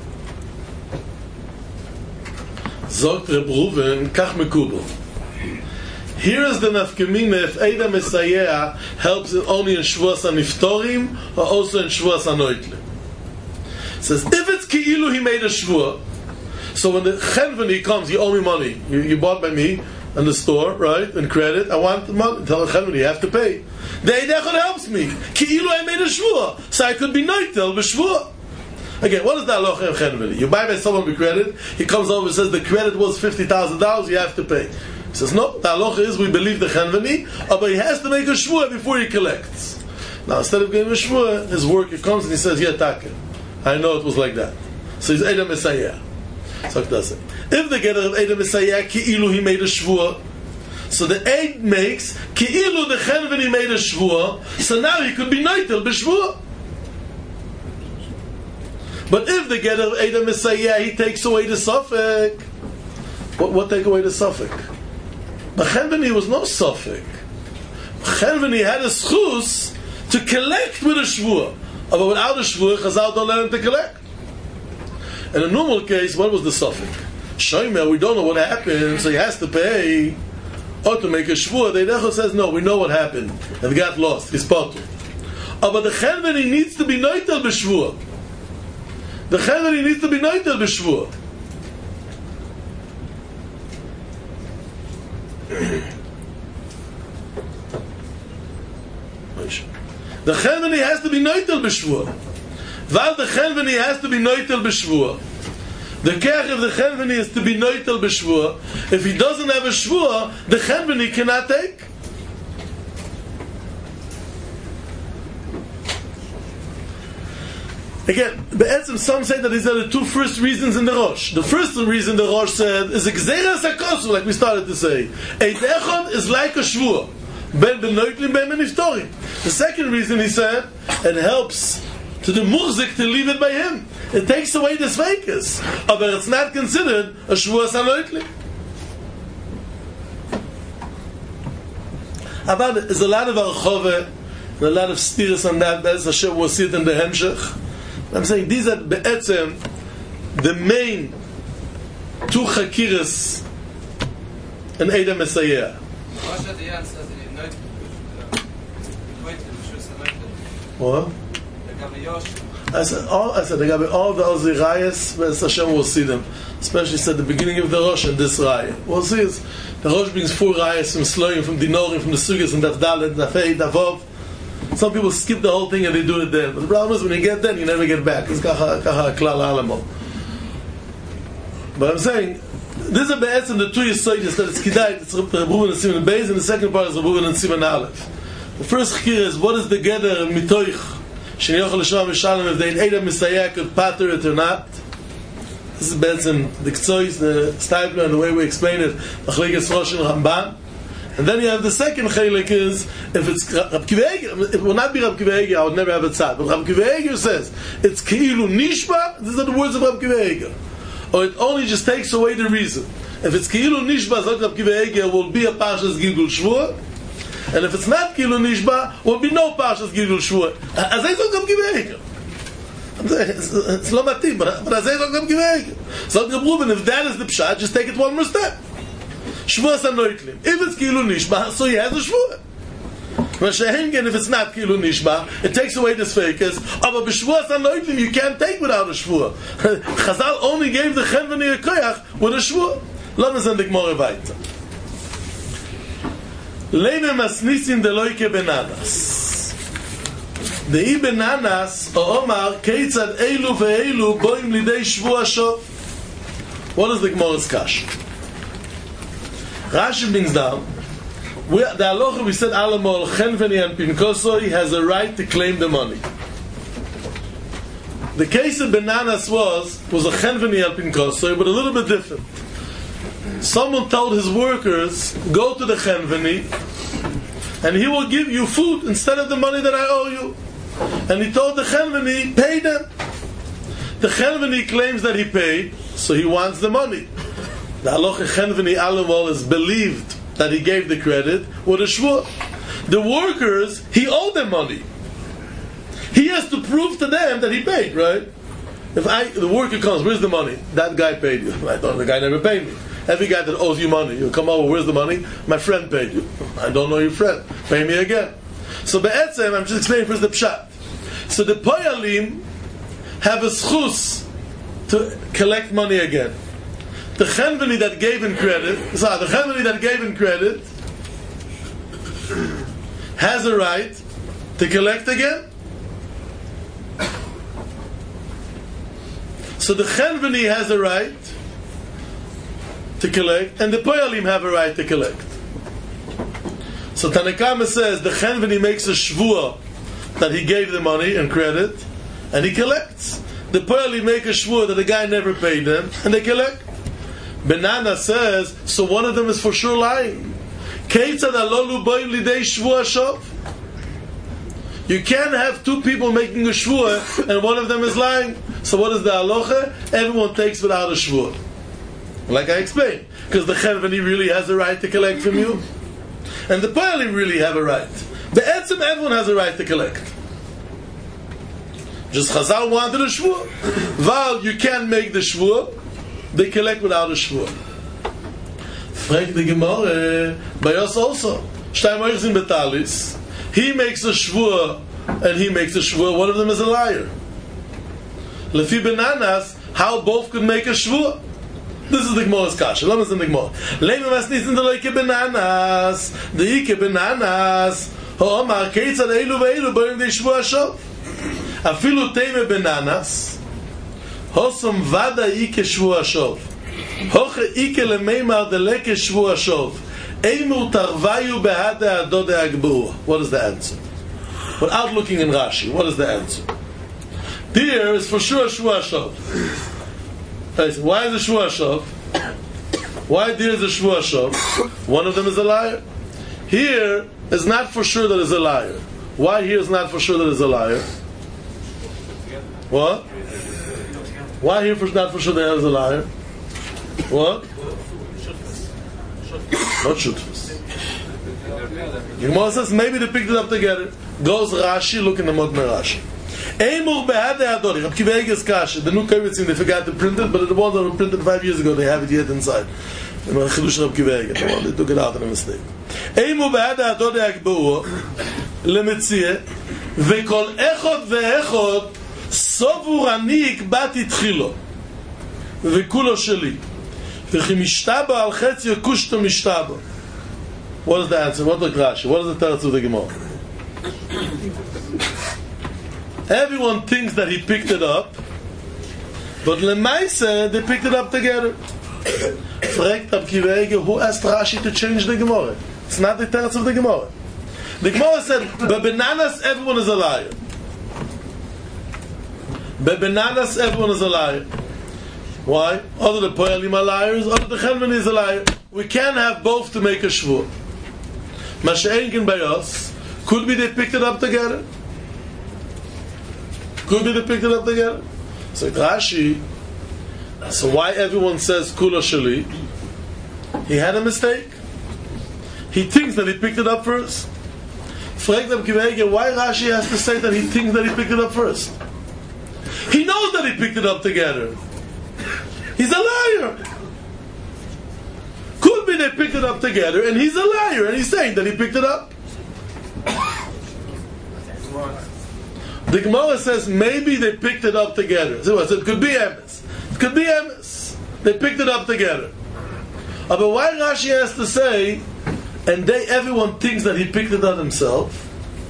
Zogt Reb Reuven, kach mekubel. Here is the nafkamina if Eidam Messiah helps only in shvuas haniftorim or also in shvuas hanoitlim. Says if it's Ki'ilu he made a shvur, so when the chenveni comes, you owe me money. You bought by me in the store, right? In credit, I want the money. Tell the chenveni you have to pay. The Eidechot helps me. Ki'ilu I made a shvur, so I could be noitel b'shvur. Again, what is the halacha of chenveni? You buy by someone with credit, he comes over and says the credit was $50,000, you have to pay. He says no, the halacha is we believe the chenveni, but he has to make a shvur before he collects. Now instead of giving a shvur, his worker comes and he says, yeah, take. I know it was like that. So he's Eidam Messiah. So it does it. If the getter of Eidam Messiah, Ki'ilu he made a shvur, so the Eid makes Ki'ilu the chenveni made a shvur, so now he could be noitel b'shvur. But if the getter of Eidam Messiah, he takes away the suffix. What take away the suffix? But chenveni was no suffix. Chenveni had a schus to collect with a shvur. But without a shvur, Chazal don't let him to collect. In a normal case, what was the suffix? Shomer, we don't know what happened, so he has to pay. Or to make a shvur, the Eidechot says, no, we know what happened. And got lost. He's potul. But the chenveni needs to be noitel b'shvur. The chenveni needs to be noitel b'shvur. The chenveni has to be noitel b'shvur. While the chenveni has to be noitel b'shvur, the kerch of the chenveni is to be noitel b'shvur. If he doesn't have a shvur, the chenveni cannot take. Again, some say that these are the two first reasons in the Rosh. The first reason the Rosh said is Gzeras HaKosur, like we started to say. Eidechot is like a shvur. Ben benoitlim, ben beniftorim. The second reason he said, it helps to the muhzik to leave it by him. It takes away the sveikas. But it's not considered a shvuas hanoitlim. But there's a lot of archove, a lot of steers on that. Be'ez Hashem, we'll see it in the Hemshech. I'm saying these are be'etzem the main two chakiras in Eida Messiah. What? I said they got all the Ozirayas, Be'ez Hashem, will see them. Especially said the beginning of the Rosh and this Raya. We'll see is the Rosh brings 4 Rayas from Sloim, from Dinorim, from the Sugas, and Daf Dalet, Daf Hey, Daf Ov. Some people skip the whole thing and they do it then. But the problem is when you get there, you never get back. It's kaha klal alamo. But I'm saying, this is be'etzem the 2 Yisoidis that it's Kidai, it's Rebuven and Siman Beis, and the second part is Rebuven and Siman Aleph. The first chikir is, what is the gather mitoich, Sheni Yochel Lishma Mishalem, if they in Eida Messiah could pater it or not. This is be'etzem the Ktsois, the Steipler, and the way we explain it, Achleges Rosh and Ramban. And then you have the second chelik is, if it's Rab Kiva Eiger, if it will not be Rab Kiva Eiger, I would never have a tzad. But Rab Kiva Eiger says, it's Keilu Nishba, these are the words of Rab Kiva Eiger. Or it only just takes away the reason. If it's Keilu Nishba, Zot Rab Kiva Eiger, will be a Parshas Gilgul Shvua. And if it's not Keilu Nishba, will be no Parshas Gilgul Shvua. As I thought Rab Kiva Eiger. It's not matim, but as I thought Rab Kiva Eiger. So Rab Ruben, if that is the pshat, just take it one more step. Shvuas anoitlim. If it's kilu nishba, so he has a shvuah. If it's not kilu nishba, it takes away the fakas. But b'shvuas anoitlim you can't take without a shvuah. Chazal only gave the chenveni a koyach with a shvuah. Let us end the Gemara weiter. Leime masnisin deloike benanas. Dei benanas o omar keitzad eilu ve'eilu boim lidei shvuah shov. What is the Gemara's kash? Rashi brings down, the halacha we said Alamol Chenveni and Pinkosoi has a right to claim the money. The case of Benanas was a Chenveni and Pinkosoi, but a little bit different. Someone told his workers, go to the Chenveni, and he will give you food instead of the money that I owe you. And he told the Chenveni, pay them. The Chenveni claims that he paid, so he wants the money. The halacha chenveni alamol is believed that he gave the credit with a shvuah. The workers, he owed them money. He has to prove to them that he paid, right? If the worker comes, where's the money? That guy paid you. I thought the guy never paid me. Every guy that owes you money, you come over, where's the money? My friend paid you. I don't know your friend. Pay me again. So be'etzem, I'm just explaining first the pshat. So the poyalim have a schus to collect money again. The chenveni that gave in credit, has a right to collect again. So the chenveni has a right to collect, and the poyalim have a right to collect. So Tanakama says the chenveni makes a shvuah that he gave the money in credit, and he collects. The poyalim make a shvuah that the guy never paid them, and they collect. Benana says, so one of them is for sure lying. You can't have 2 people making a shvuah and one of them is lying. So what is the halacha? Everyone takes without a shvuah. Like I explained. Because the chenveni really has a right to collect from you. And the poyalim really have a right. The etzem, everyone has a right to collect. Just Chazal wanted a shvuah. Val, you can't make the shvuah. They collect without a shvuah. Frank the Gemara, by us also. Shtayim in Betalis. He makes a shvuah and he makes a shvuah. One of them is a liar. Lefi Benanas, how both could make a shvuah? This is the Gemara's kasha. Let us in the Gemara. Leime masnisin deloike benanas, deike benanas. Ho'omar keitzad eilu ve'eilu boim de shvuah shov. Afilu teime benanas. Hosam vada ike shvuah shov. Hoche ike lemeimar deleke shvuah shov. Eimur tarvayu behade adode agbuah. What is the answer? Without looking in Rashi, what is the answer? There is for sure shvuah shov. Why is it shvuah shov? Why there is a shvuah shov? One of them is a liar. Here is not for sure that is a liar. Why here is not for sure that is a liar? What? Why here not for sure that is a liar? What? Not shutfus. The Gemara says maybe they picked it up together. Goes Rashi, look in the Modner Rashi. Eimur behadei adori. Rab Kiva Eiger's kasha. The new Kovitzin, they forgot to print it, but the ones that were printed 5 years ago, they have it yet inside. The Chidush Rab Kiva Eiger. They took it out in a mistake. Eimur behadei adori akbeu lemetzie vekol echod veechod sovur ani ikbati tchilo vekulo sheli v'chi mishtaba al chetzi kushto mishtaba. What is the answer? What is the Rashi? What is the teretz of the Gemara? Everyone thinks that he picked it up, but lemaise they picked it up together. Fragt Rab Kiva Eiger, who asked Rashi to change the Gemara? It's not the teretz of the Gemara. The Gemara said, "By bananas, everyone is a liar." By bananas, everyone is a liar. Why? Other the Poyalim are liars, other the Chelman is a liar. We can't have both to make a shvur. Masha'enkin by us, could be they picked it up together. Could be they picked it up together. So Rashi, so why everyone says Kula Shali? He had a mistake. He thinks that he picked it up first. Fragt Rab Kiva Eiger, why Rashi has to say that he thinks that he picked it up first? He knows that he picked it up together. He's a liar. Could be they picked it up together and he's a liar and he's saying that he picked it up. The Gemara says maybe they picked it up together. So it could be emes. It could be emes. They picked it up together. But why Rashi has to say, and everyone thinks that he picked it up himself,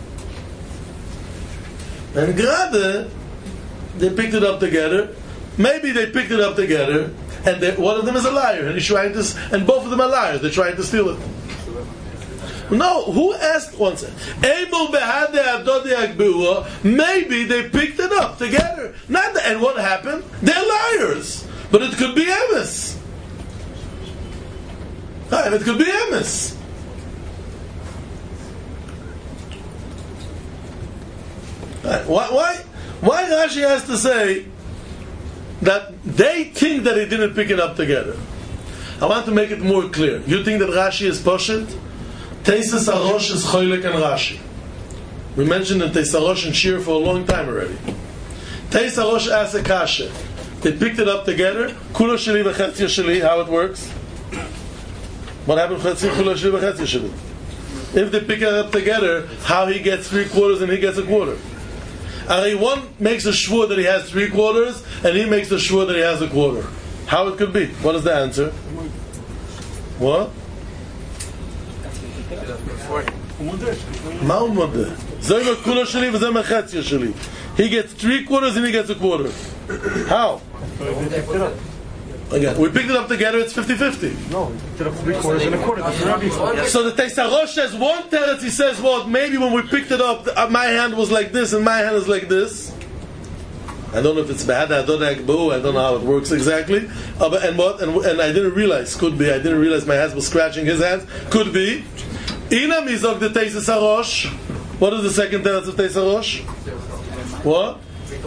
and Grade, they picked it up together. Maybe they picked it up together, and one of them is a liar, and he's trying to, and both of them are liars. They're trying to steal it. No, who asked one second? Maybe they picked it up together. Not and what happened? They're liars. But it could be emes. It could be emes. Why Rashi has to say that they think that he didn't pick it up together? I want to make it more clear. You think that Rashi is Poshet? Teises Arosh is Choylek and Rashi. We mentioned in Teises Arosh and Shir for a long time already. Teises Arosh asks a kasha. They picked it up together. Kulo Sheli v'chetzia Sheli. How it works? What happened? Kulo Sheli v'chetzia Sheli. If they pick it up together, how he gets 3/4 and he gets 1/4? And one makes a shvur that he has 3/4, and he makes a shvur that he has 1/4. How it could be? What is the answer? What? He gets 3/4 and he gets 1/4. How? Again, we picked it up together, it's 50-50. No, we picked it up 3/4 and 1/4. So the Teises Arosh says one teretz, he says, well, maybe when we picked it up, my hand was like this and my hand is like this. I don't know if it's bad, I don't know how it works exactly. And what? And I didn't realize, could be, I didn't realize my hands was scratching his hands, could be. Inam is of the Teises Arosh. What is the second teretz of Teises Arosh? What?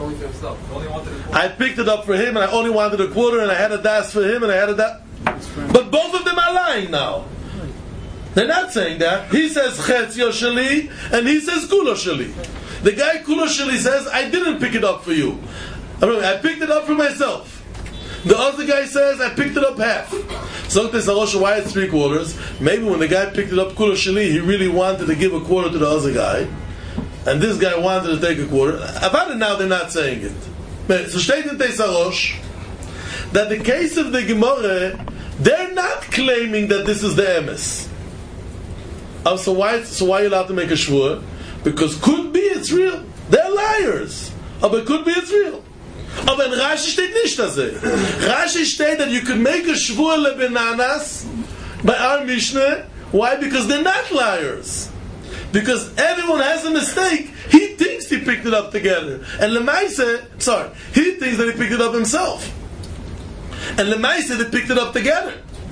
I picked it up for him and I only wanted 1/4 and I had a das for him and I had a das. But both of them are lying now. They're not saying that. He says Chetzio Sheli and he says Kulo Sheli. The guy Kulo Sheli says, I didn't pick it up for you. I picked it up for myself. The other guy says, I picked it up half. So Teises Arosh, why it's 3/4? Maybe when the guy picked it up Kulo Sheli, he really wanted to give 1/4 to the other guy. And this guy wanted to take 1/4. About it now, they're not saying it. So steht in Teises Arosh that the case of the Gemara, they're not claiming that this is the emes. So why are you allowed to make a shvur? Because could be it's real. They're liars. But could be it's real. Aber in Rashi steht nicht das. Rashi steht that you could make a shvur lebenanas by our Mishnah. Why? Because they're not liars. Because everyone has a mistake. He thinks he picked it up together. And Lemaise, he thinks that he picked it up himself. And Lemaise, they picked it up together.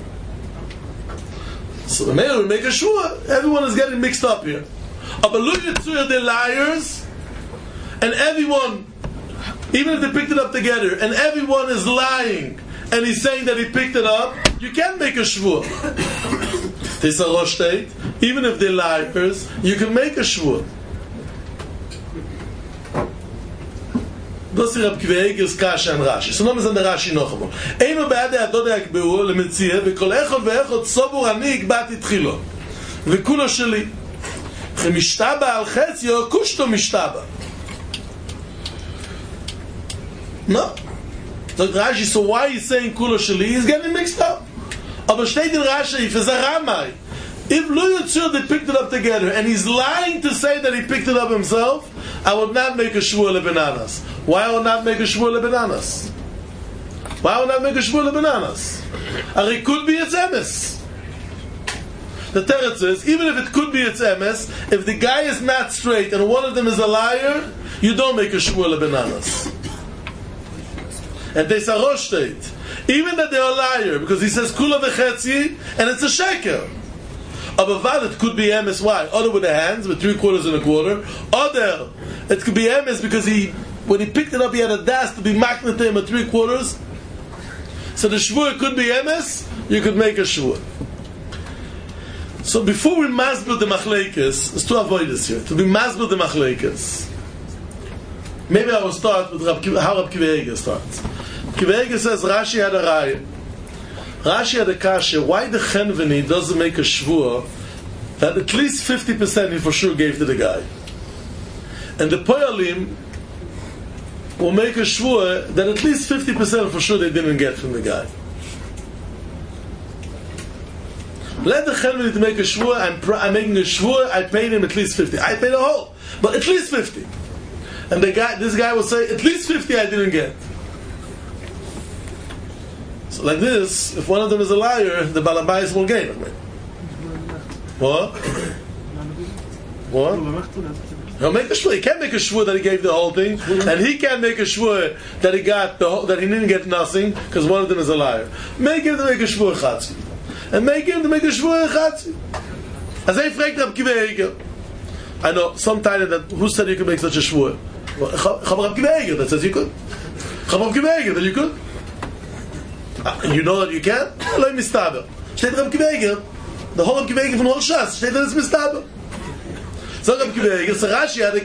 So the mayor will make a shua. Everyone is getting mixed up here. But look at they're liars. And everyone, even if they picked it up together, and everyone is lying, and he's saying that he picked it up, you can't make a shvur. Tesarosh state, even if they're liars, you can make a shvua. Das Rab Akiva Eiger's Kasha and Rashi. So now is on the Rashi noch einmal. Eino be'adei adode yakberu lemetzia v'kol echod ve'echod sobur ani ikbati tchilo v'kulo sheli ch'mishtaba al chetzio kushto mishtaba. No. So Rashi, so why he's saying kulo sheli? He's getting mixed up. Aber steht in Rashi, if it's a Ramai, if Lo Yitzur they picked it up together and he's lying to say that he picked it up himself, I would not make a shvua lebananas. Why I would not make a shvua lebananas? Why would I not make a shvua lebananas? It could be its emes. The Teretz says, even if it could be its emes, if the guy is not straight and one of them is a liar, you don't make a shvua lebananas. And they Sarosh state, even that they are a liar, because he says kula v'chetzi, and it's a sheker. Aber it could be emes. Why? Other with the hands, with 3/4 and 1/4. Other, it could be emes because when he picked it up, he had a das to be makneh to him at 3/4. So the shvur could be emes. You could make a shvur. So before we masbel the machlekes, let's to avoid this here. To be masbel the machlekes. Maybe I will start with how Rab Akiva Eiger starts. Akiva Eiger says Rashi had a raya. Rashi had a kasha, why the Chenveni doesn't make a shvua that at least 50% he for sure gave to the guy. And the Poyalim will make a shvua that at least 50% for sure they didn't get from the guy. Let the Chenveni to make a shvua, I'm making a shvua, I paid him at least 50. I paid a whole, but at least 50. And this guy will say, at least 50 I didn't get. So like this, if one of them is a liar, the Balabais will gain. What? He'll make a shvur. He can't make a shvur that he gave the whole thing, and he can't make a shvur that he got that he didn't get nothing because one of them is a liar. Make him to make a shvur chatzi, and make him to make a shvur chatzi. As I fragt Rab Akiva Eiger, I know some time that who said you could make such a shvur? Rab Akiva Eiger that says you could. Rab Akiva Eiger that you could. You know that you can? Eloi mistaber. Steht Rab Akiva Eiger. The whole Rab Akiva Eiger from whole Shas. Steht that it's mistaber. So Rab Akiva Eiger. So Rashi had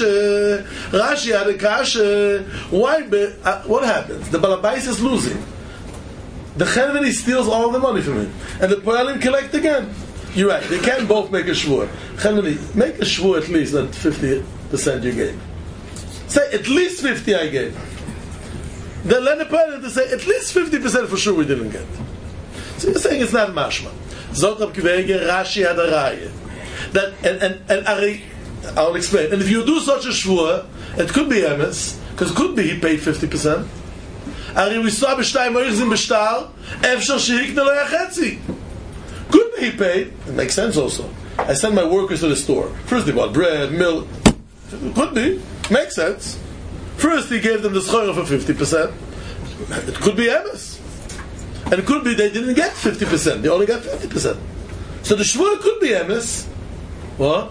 a kash. Why? What happens? The Balabais is losing. The Chenveni steals all the money from him, and the Poyalim collect again. You're right. They can't both make a shvur. Chenveni, make a shvur at least that 50% you gave. Say at least 50 I gave. Then let the parent to say at least 50% for sure we didn't get. So you're saying it's not mashma. Zot Rab Akiva Eiger, Rashi had a raya. That and I'll explain. And if you do such a shvur, it could be emes, because it could be he paid 50%. Ari we saw b'shtayim oichzim b'shtar, efshar shehikna lo yachetzi. Could be he paid. It makes sense also. I send my workers to the store. First they bought bread, milk. Could be. Makes sense. First he gave them the schora for 50%. It could be emes. And it could be they didn't get 50%. They only got 50%. So the shvur could be emes. What?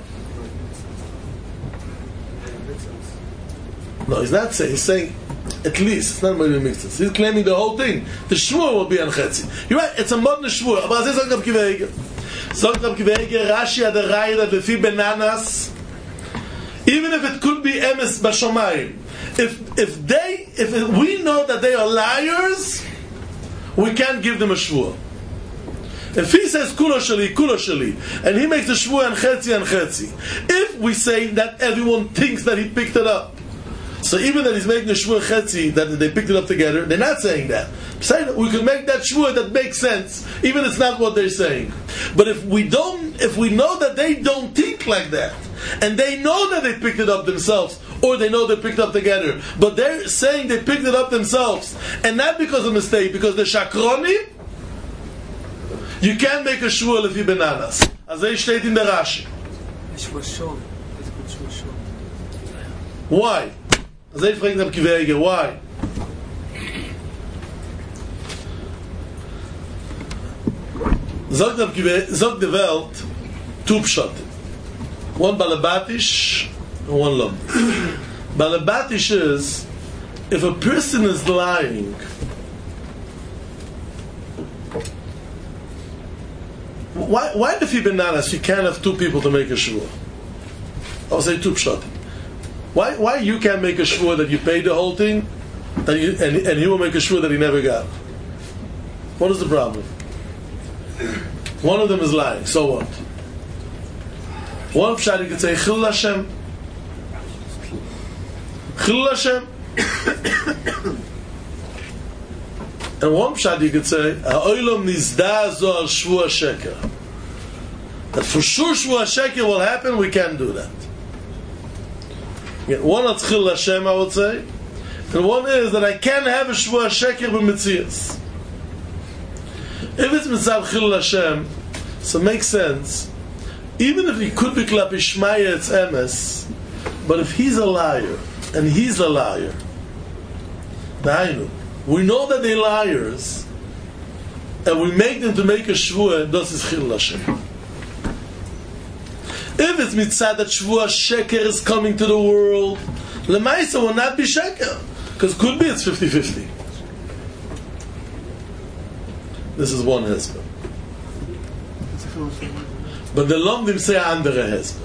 No, he's not saying. He's saying at least. It's not really mixed. He's claiming the whole thing. The shvur will be on chetzi. You're right. It's a modern shvur. But as I said, Rab Akiva Eiger. Sagt Rab Akiva Eiger, Rashi had a raya that lefi bananas. Even if it could be emes b'shomayim. If we know that they are liars, we can't give them a shvur. If he says kulo sheli, and he makes a shvur and chetzi, if we say that everyone thinks that he picked it up, so even that he's making a shvur chetzi, that they picked it up together, they're not saying that. Saying that we can make that shvur that makes sense, even if it's not what they're saying. But if we know that they don't think like that, and they know that they picked it up themselves, or they know they picked it up together, but they're saying they picked it up themselves, and not because of mistake, because they're shakroni, you can't make a shvur lefi bananas. As they state in the Rashi. Why? As they fragen Rab Akiva Eiger, why? Zog the Welt, two pshat. One balabatish and one lom. Balabatish is, if a person is lying, Why the bananas you can't have two people to make a shvua? I'll say two pshatim. Why you can't make a shvua that you paid the whole thing, and he will make a shvua that he never got? What is the problem? One of them is lying. So what? One pshat you could say Chilul Hashem. Chilul Hashem. And one pshat you could say Ha'olam nizda zo al shvua sheker. That for sure shvua sheker will happen. We can't do that. One is Chilul Hashem, I would say, and one is that I can't have a shvua sheker b'metzias. If it's mitzvah Chilul Hashem, so it makes sense. Even if he could be klapi shmaya, it's emes. But if he's a liar and he's a liar, we know that they're liars, and we make them to make a shvua. This is Chilul Hashem. If it's mitzvah that shvua sheker is coming to the world, lemaisa will not be sheker, because could be it's 50-50. This is one hezbollah. But the Lomdim say andere hezbollah.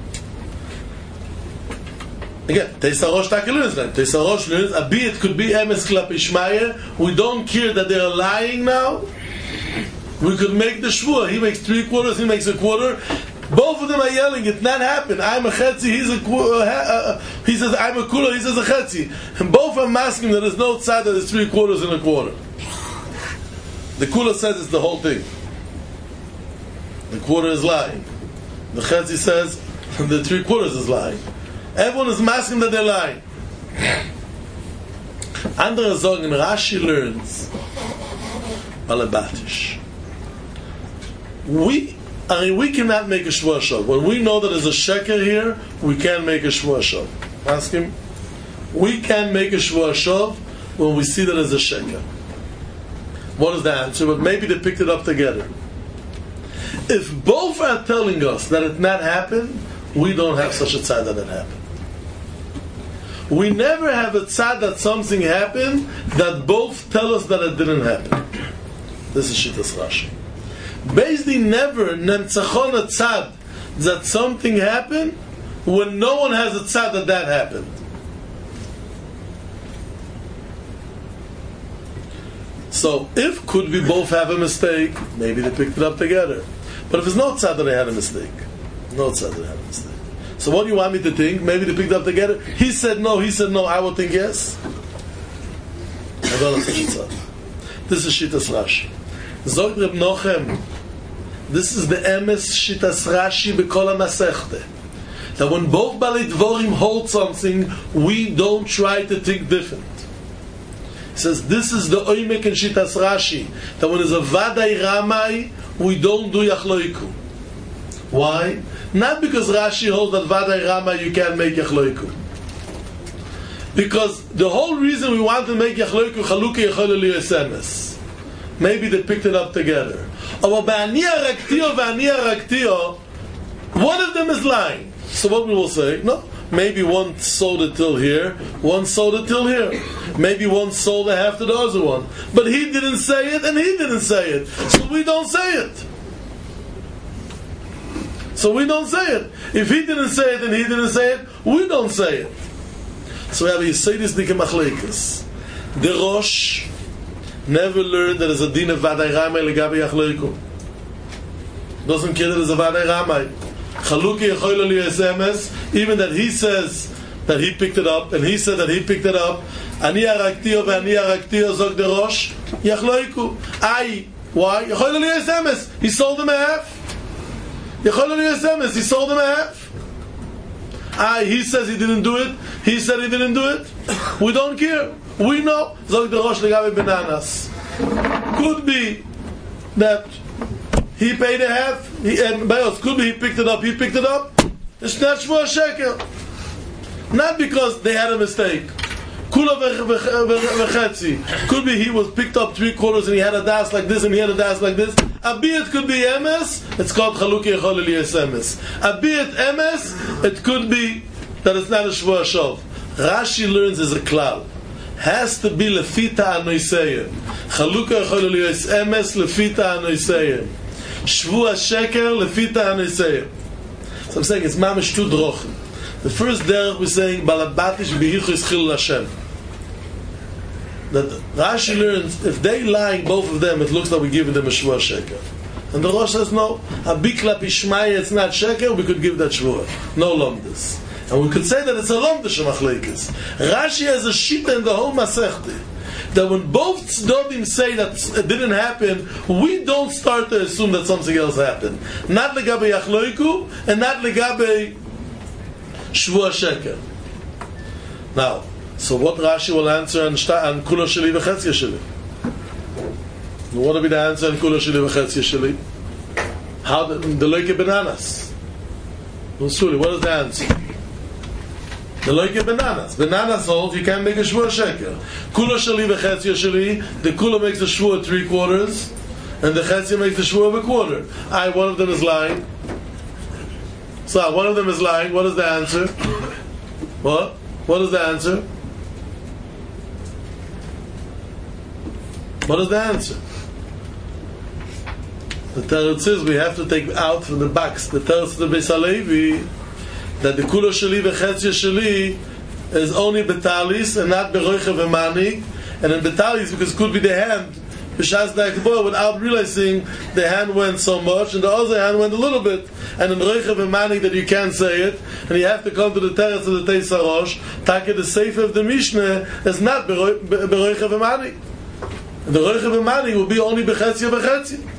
Again, Teisarosh Takelun then. Teisarosh learns, it could be emes klapi shmaya. We don't care that they are lying now. We could make the shvua. He makes 3/4, he makes 1/4. Both of them are yelling, it not happened. I'm a chetzi, he says I'm a kula, he says a chetzi. And both are masking that there's no tzad that is 3/4 and 1/4. The kula says it's the whole thing. The 1/4 is lying. The chetzi says the 3/4 is lying. Everyone is masking that they're lying. Andere sagen, Rashi learns Alabatish. We cannot make a shvua shov. When we know that there's a sheker here, we can't make a shvua shov. Ask him. We can make a shvua shov when we see that there's a sheker. What is the answer? But maybe they picked it up together. If both are telling us that it not happened, we don't have such a tzad that it happened. We never have a tzad that something happened that both tell us that it didn't happen. This is Shittas Rashi. Basically, never nemtzachon a tzad that something happened when no one has a tzad that happened. So, if could we both have a mistake, maybe they picked it up together. But if there's no tzad that they had a mistake, no tzad that they had a mistake. So what do you want me to think? Maybe they picked it up together. He said no, I would think yes. I don't have such a tzad. This is Shittas Rashi. Zog Reb Nochem, this is the emes Shittas Rashi b'kol ha-Masechta. That when both Balei Dvorim hold something, we don't try to think different. He says this is the oimek in Shittas Rashi, that when there's a Vadai Ramai, we don't do Yachloiku. Why? Not because Rashi holds that Vadai Ramai you can't make Yachloiku. Because the whole reason we want to make Yachloiku Chaluka Yechol Eliyos Emes. Maybe they picked it up together. One of them is lying. So what we will say? No. Maybe one sold it till here, one sold it till here. Maybe one sold a half to the other one. But he didn't say it and he didn't say it. So we don't say it. So we don't say it. If he didn't say it and he didn't say it, we don't say it. So we have a Yisayis Dike Machlekes. The Rosh never learned that there's a din of Vadai Ramai legabi Yachloiku. Doesn't care that there's a Vadai Ramai. Chaluki Yechol Eliyos Emes, even that he says that he picked it up, and he said that he picked it up. Ani Araktio ve'ani Araktio zog the Rosh Yachloiku. Why? Yechol Eliyos Emes. He sold him a half. Yechol Eliyos Emes. He sold him a half. He says he didn't do it. He said he didn't do it. We don't care. We know. Zog the Rosh legabi bananas. Could be that he paid a half. Could be he picked it up. He picked it up. It's not shvua sheker. Not because they had a mistake. Kula v'chetzi. Could be he was picked up 3/4 and he had a das like this and he had a das like this. It could be emes. It's called Chaluki Yechol Eliyos Emes. It emes. It could be that it's not a shvua shov. Rashi learns as a klal. Has to be lefita anoiseyim. Chaluka Yechol Eliyos Emes lefita anoiseyim. Shvua Sheker Lefita Hanisei. So I'm saying it's mamish two drochen. The first derech we're saying Balabatish Behichus Chil Hashem. That Rashi learns if they lying both of them, it looks like we're giving them a Shvua Sheker. And the Rosh says no. Abikla Pishmaya, it's not Sheker. We could give that Shvua. No lomdus. And we could say that it's a lomdus shemachleikis. Rashi has a shita in the whole Masechta that when both tzdodim say that it didn't happen, we don't start to assume that something else happened. Not legabe yachloiku and not legabe shvua sheker. Now, so what Rashi will answer on kula sheli v'chetzia sheli? What will be the answer on kula sheli v'chetzia sheli? How the loike bananas? What is the answer? The loike bananas. Bananas holds you can't make a shvua sheker. Kula sheli v'chetzia sheli. The kula makes the shvua 3/4, and the chetzia makes the shvua of 1/4. One of them is lying. So one of them is lying. What is the answer? What? What is the answer? What is the answer? The teretz is we have to take out from the box. The teretz of the Beis Halevi that the kula sheli v'chetzia sheli is only betalis and not beroicha v'manik, and in betalis because it could be the hand b'shas da'akboy without realizing the hand went so much and the other hand went a little bit, and in roicha v'manik that you can't say it and you have to come to the teretz of the Teis HaRosh. Taka the sefer of the Mishnah is not beroicha v'manik. The roicha v'manik will be only b'chetzia v'chetzia.